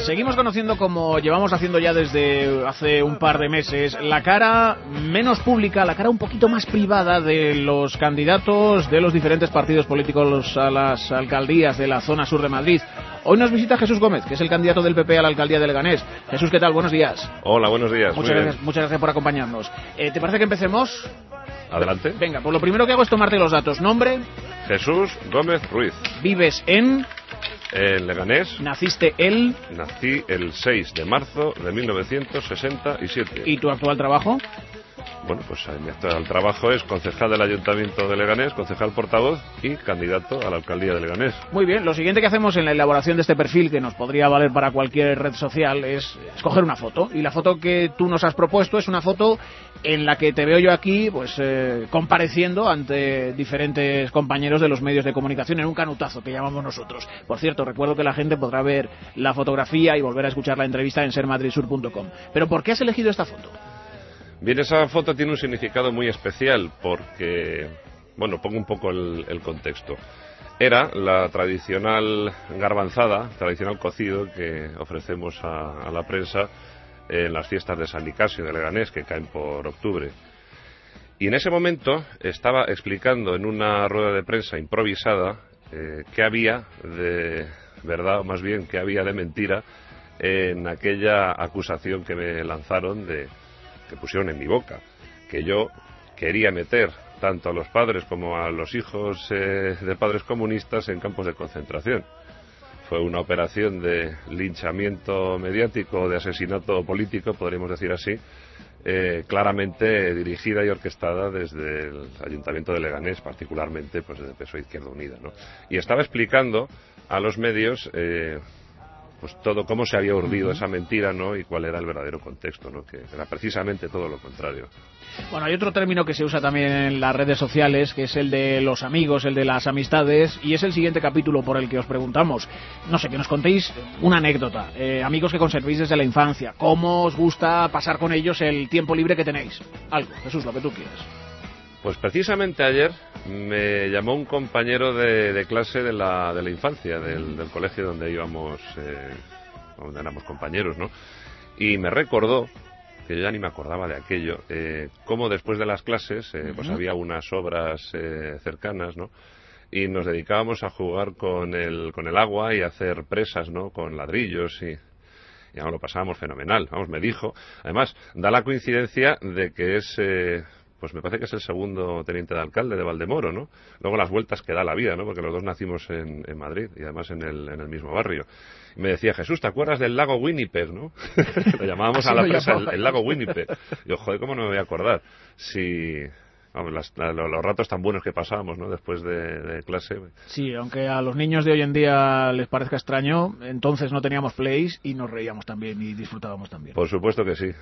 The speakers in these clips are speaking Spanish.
Seguimos conociendo, como llevamos haciendo ya desde hace un par de meses, la cara menos pública, la cara un poquito más privada de los candidatos de los diferentes partidos políticos a las alcaldías de la zona sur de Madrid. Hoy nos visita Jesús Gómez, que es el candidato del PP a la alcaldía de Leganés. Jesús, ¿qué tal? Buenos días. Hola, buenos días. Muchas gracias por acompañarnos. ¿Te parece que empecemos? Adelante. Venga, pues lo primero que hago es tomarte los datos. ¿Nombre? Jesús Gómez Ruiz. ¿Vives en...? En Leganés. ¿Naciste Nací el 6 de marzo de 1967. ¿Y tu actual trabajo? Bueno, pues mi actual trabajo es concejal del Ayuntamiento de Leganés, concejal portavoz y candidato a la alcaldía de Leganés. Muy bien, lo siguiente que hacemos en la elaboración de este perfil, que nos podría valer para cualquier red social, es escoger una foto. Y la foto que tú nos has propuesto es una foto en la que te veo yo aquí, pues compareciendo ante diferentes compañeros de los medios de comunicación en un canutazo que llamamos nosotros. Por cierto, recuerdo que la gente podrá ver la fotografía y volver a escuchar la entrevista en sermadridsur.com. Pero ¿por qué has elegido esta foto? Bien, esa foto tiene un significado muy especial porque, bueno, pongo un poco el contexto. Era la tradicional garbanzada, tradicional cocido que ofrecemos a la prensa en las fiestas de San Nicasio de Leganés, que caen por octubre. Y en ese momento estaba explicando en una rueda de prensa improvisada qué había de verdad, o más bien qué había de mentira en aquella acusación que me lanzaron que pusieron en mi boca, que yo quería meter tanto a los padres como a los hijos de padres comunistas en campos de concentración. Fue una operación de linchamiento mediático, de asesinato político, podríamos decir así, claramente dirigida y orquestada desde el Ayuntamiento de Leganés, particularmente pues desde PSOE Izquierda Unida, ¿no? Y estaba explicando a los medios pues todo, cómo se había urdido esa mentira, ¿no? Y cuál era el verdadero contexto, ¿no? Que era precisamente todo lo contrario. Bueno, hay otro término que se usa también en las redes sociales, que es el de los amigos, el de las amistades, y es el siguiente capítulo por el que os preguntamos. No sé, que nos contéis una anécdota. Amigos que conservéis desde la infancia. ¿Cómo os gusta pasar con ellos el tiempo libre que tenéis? Algo, Jesús, lo que tú quieras. Pues precisamente ayer me llamó un compañero de clase de la infancia, del colegio donde íbamos, donde éramos compañeros, ¿no? Y me recordó, que yo ya ni me acordaba de aquello, cómo después de las clases pues había unas obras cercanas, ¿no? Y nos dedicábamos a jugar con el agua y a hacer presas, ¿no? Con ladrillos y ya lo pasábamos fenomenal. Vamos, me dijo. Además, da la coincidencia de que es... pues me parece que es el segundo teniente de alcalde de Valdemoro, ¿no? Luego las vueltas que da la vida, ¿no? Porque los dos nacimos en Madrid y además en el mismo barrio. Y me decía, Jesús, ¿te acuerdas del lago Winnipeg, no? Lo llamábamos a la presa el lago Winnipeg. Y yo, joder, ¿cómo no me voy a acordar? Si... Vamos, los ratos tan buenos que pasábamos, ¿no? Después de clase. Sí, aunque a los niños de hoy en día les parezca extraño, entonces no teníamos plays y nos reíamos también y disfrutábamos también. Por supuesto que sí.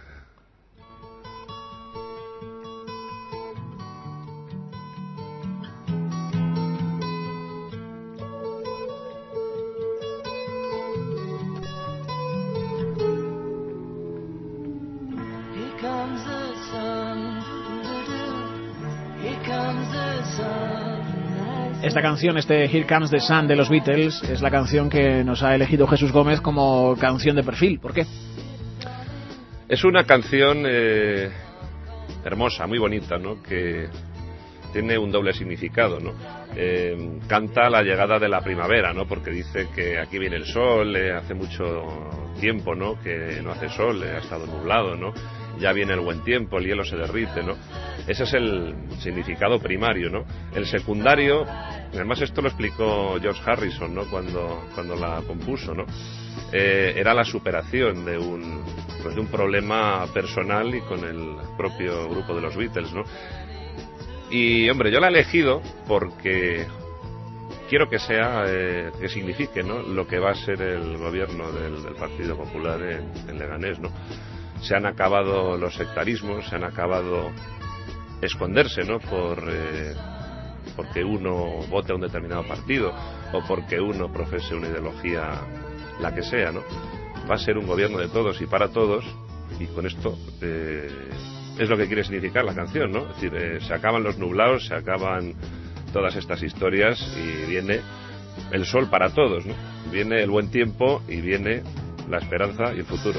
Esta canción, Here Comes the Sun de los Beatles, es la canción que nos ha elegido Jesús Gómez como canción de perfil. ¿Por qué? Es una canción hermosa, muy bonita, ¿no? Que tiene un doble significado, ¿no? Canta la llegada de la primavera, ¿no? Porque dice que aquí viene el sol, hace mucho tiempo, ¿no? Que no hace sol, ha estado nublado, ¿no? Ya viene el buen tiempo, el hielo se derrite, ¿no? Ese es el significado primario, ¿no? El secundario, además esto lo explicó George Harrison, ¿no? Cuando la compuso, ¿no? Era la superación de un problema personal y con el propio grupo de los Beatles, ¿no? Y, hombre, yo la he elegido porque quiero que sea, que signifique, ¿no? Lo que va a ser el gobierno del Partido Popular en Leganés, ¿no? Se han acabado los sectarismos, se han acabado esconderse, ¿no? Porque uno vote a un determinado partido o porque uno profese una ideología, la que sea, ¿no? Va a ser un gobierno de todos y para todos, y con esto es lo que quiere significar la canción, ¿no? Es decir, se acaban los nublados, se acaban todas estas historias y viene el sol para todos, ¿no? Viene el buen tiempo y viene la esperanza y el futuro.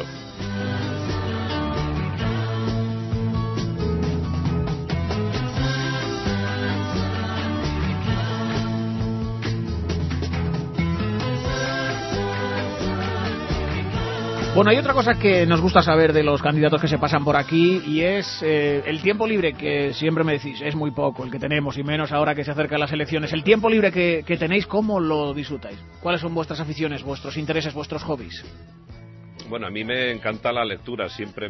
Bueno, hay otra cosa que nos gusta saber de los candidatos que se pasan por aquí y es el tiempo libre, que siempre me decís, es muy poco el que tenemos y menos ahora que se acercan las elecciones. El tiempo libre que tenéis, ¿cómo lo disfrutáis? ¿Cuáles son vuestras aficiones, vuestros intereses, vuestros hobbies? Bueno, a mí me encanta la lectura,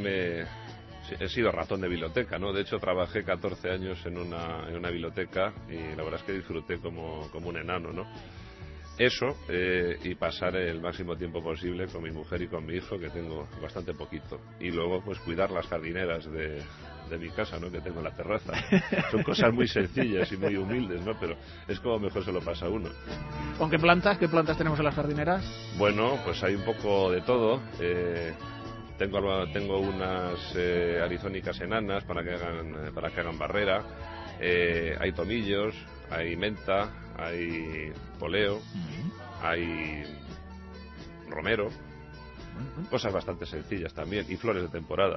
he sido ratón de biblioteca, ¿no? De hecho, trabajé 14 años en una biblioteca y la verdad es que disfruté como un enano, ¿no? Eso, y pasar el máximo tiempo posible con mi mujer y con mi hijo, que tengo bastante poquito. Y luego, pues, cuidar las jardineras de mi casa, ¿no? Que tengo en la terraza. Son cosas muy sencillas y muy humildes, ¿no? Pero es como mejor se lo pasa a uno. ¿Con qué plantas? ¿Qué plantas tenemos en las jardineras? Bueno, pues hay un poco de todo. Tengo unas arizónicas enanas para que hagan barrera. Hay tomillos, hay menta, hay poleo, hay romero, cosas bastante sencillas también, y flores de temporada.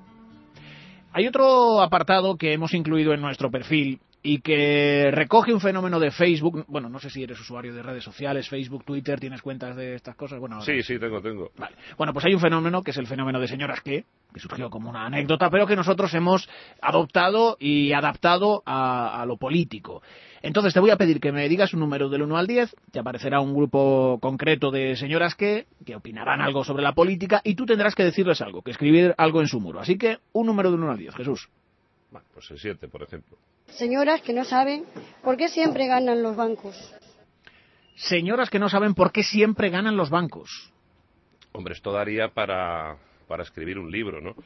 Hay otro apartado que hemos incluido en nuestro perfil y que recoge un fenómeno de Facebook. Bueno, no sé si eres usuario de redes sociales, Facebook, Twitter, ¿tienes cuentas de estas cosas? Bueno, sí, tengo. Vale. Bueno, pues hay un fenómeno que es el fenómeno de señoras que surgió como una anécdota, pero que nosotros hemos adoptado y adaptado a lo político. Entonces te voy a pedir que me digas un número del 1 al 10, te aparecerá un grupo concreto de señoras que opinarán algo sobre la política y tú tendrás que decirles algo, que escribir algo en su muro. Así que un número del 1 al 10, Jesús. Bueno, pues el 7, por ejemplo. Señoras que no saben por qué siempre ganan los bancos. Señoras que no saben por qué siempre ganan los bancos. Hombre, esto daría para escribir un libro, ¿no?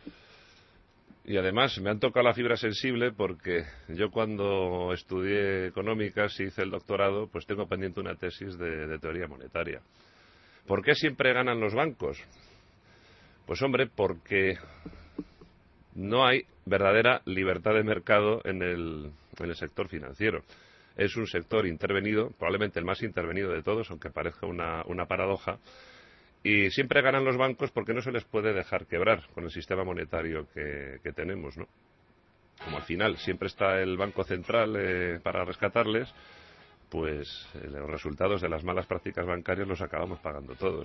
Y además me han tocado la fibra sensible porque yo cuando estudié económicas y hice el doctorado, pues tengo pendiente una tesis de teoría monetaria. ¿Por qué siempre ganan los bancos? Pues hombre, porque no hay verdadera libertad de mercado en el sector financiero. Es un sector intervenido, probablemente el más intervenido de todos, aunque parezca una paradoja. Y siempre ganan los bancos porque no se les puede dejar quebrar con el sistema monetario que tenemos, ¿no? Como al final siempre está el Banco Central para rescatarles, pues los resultados de las malas prácticas bancarias los acabamos pagando todos.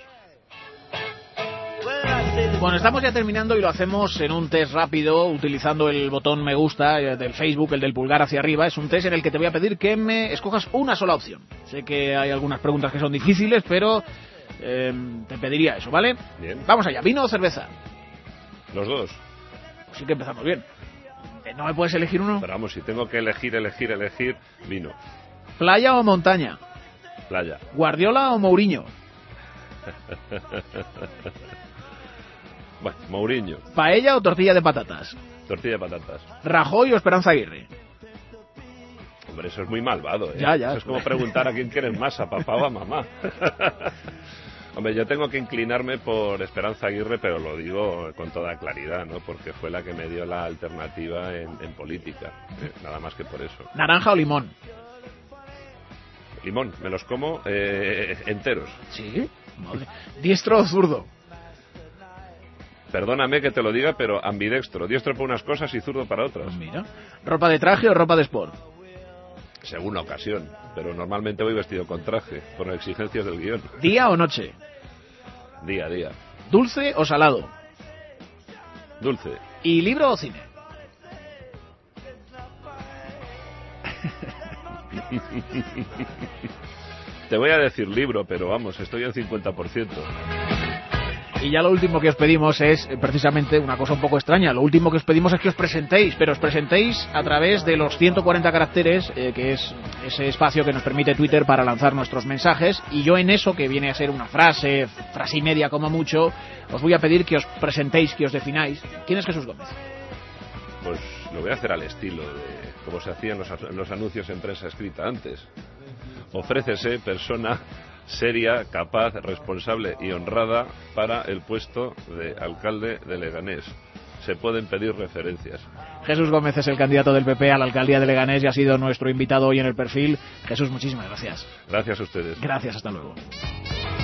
Bueno, estamos ya terminando y lo hacemos en un test rápido utilizando el botón me gusta del Facebook, el del pulgar hacia arriba. Es un test en el que te voy a pedir que me escojas una sola opción. Sé que hay algunas preguntas que son difíciles, pero te pediría eso, ¿vale? Bien. Vamos allá, ¿vino o cerveza? Los dos. Pues sí que empezamos bien. ¿No me puedes elegir uno? Pero vamos, si tengo que elegir, vino. ¿Playa o montaña? Playa. ¿Guardiola o Mourinho? Bueno, Mourinho. ¿Paella o tortilla de patatas? Tortilla de patatas. ¿Rajoy o Esperanza Aguirre? Hombre, eso es muy malvado, ¿eh? Ya. Eso es como preguntar a quién quieres más, a papá o a mamá. Hombre, yo tengo que inclinarme por Esperanza Aguirre, pero lo digo con toda claridad, ¿no? Porque fue la que me dio la alternativa en política. Nada más que por eso. ¿Naranja o limón? Limón, me los como enteros. ¿Sí? Madre. ¿Diestro o zurdo? Perdóname que te lo diga, pero ambidextro. Diestro para unas cosas y zurdo para otras. Pues mira. ¿Ropa de traje o ropa de sport? Según la ocasión, pero normalmente voy vestido con traje, por las exigencias del guión. ¿Día o noche? Día. ¿Dulce o salado? Dulce. ¿Y libro o cine? Te voy a decir libro, pero vamos, estoy al 50%. Y ya lo último que os pedimos es precisamente una cosa un poco extraña. Lo último que os pedimos es que os presentéis, pero os presentéis a través de los 140 caracteres, que es ese espacio que nos permite Twitter para lanzar nuestros mensajes. Y yo en eso, que viene a ser una frase y media como mucho, os voy a pedir que os presentéis, que os defináis. ¿Quién es Jesús Gómez? Pues lo voy a hacer al estilo de como se hacían los anuncios en prensa escrita antes. Ofrécese persona seria, capaz, responsable y honrada para el puesto de alcalde de Leganés. Se pueden pedir referencias. Jesús Gómez es el candidato del PP a la alcaldía de Leganés y ha sido nuestro invitado hoy en el perfil. Jesús, muchísimas gracias. Gracias a ustedes. Gracias, hasta luego.